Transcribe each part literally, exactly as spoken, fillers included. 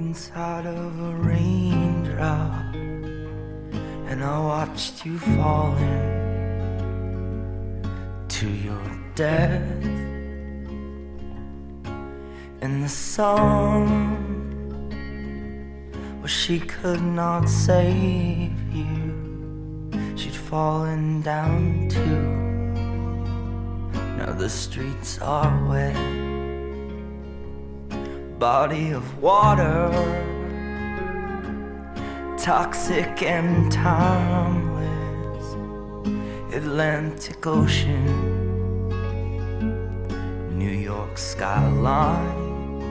inside of a raindrop, and I watched you falling to your death. And the song, well, she could not save you. She'd fallen down too. Now the streets are wet, body of water, toxic and timeless, Atlantic Ocean, New York skyline.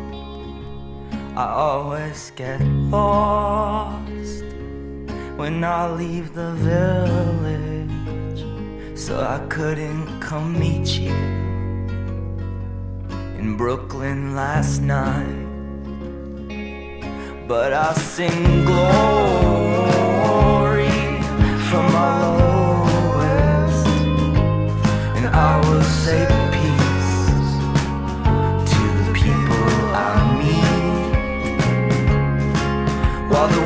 I always get lost when I leave the village, so I couldn't come meet you in Brooklyn last night. But I sing glory from my lowest, and I will say peace to the people I meet, while the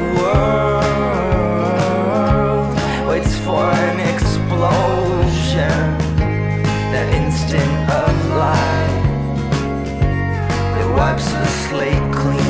world waits for an explosion, that instant of light wipes the slate clean.